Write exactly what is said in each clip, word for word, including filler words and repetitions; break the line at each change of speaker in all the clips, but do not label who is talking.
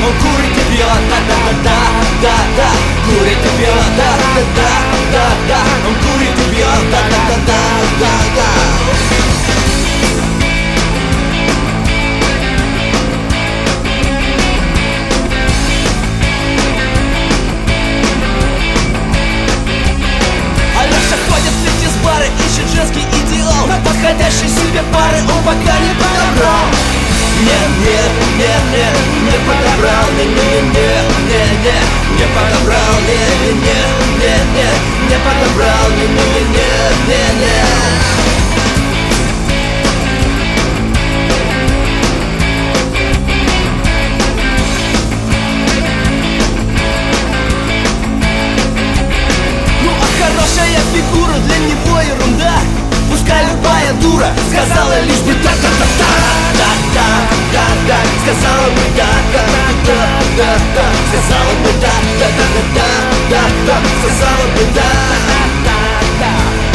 Он курит и пьет, да-да-да-да-да. Курит и пьет, да-да-да-да-да. Он курит и пьет, да-да-да-да-да. Ищет женский идеал, подходящий себе пары он пока не подобрал. Нет, нет, нет, нет, не подобрал, не, не, не, не, не, не подобрал, не, не, не, не, не, не подобрал, не, не, не, не, не. Хорошая фигура, для него ерунда. Пускай любая дура сказала лишь бы да-да-да-да-да-да-да. Сказала бы да-да-да-да-да-да. Сказала бы да-да-да-да-да-да. Сказала бы да-да-да-да.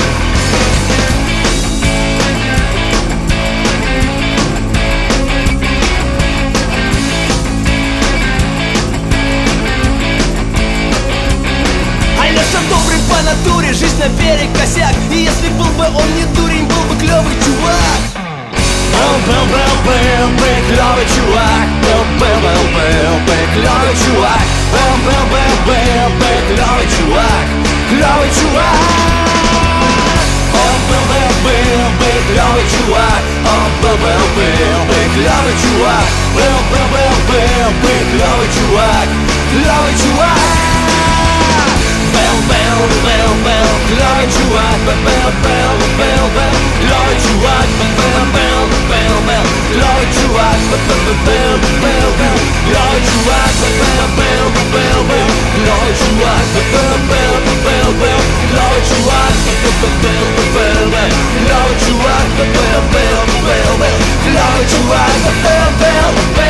Добрый по натуре, жизнь наперекосяк. И если был бы он не дурень, был бы клевый чувак. Он был, был, был бы клевый чувак. Был, был, был, был бы клевый чувак. Он был, был, был бы клевый чувак. Клевый чувак. Он был, был, был бы клевый чувак. Он был, был, был бы клевый чувак. Был, был, был, был бы клевый чувак. Клевый чувак. Bell, bell, bell, bell, клевый чувак, bell, bell, bell, bell, клевый чувак, bell, bell, bell, bell, клевый чувак, bell, bell, bell, bell, клевый чувак, bell, bell, bell, bell, клевый чувак, bell, bell, bell, bell, клевый чувак, bell, bell, bell, bell, клевый чувак, bell, bell, bell, bell, клевый чувак, bell, bell, bell.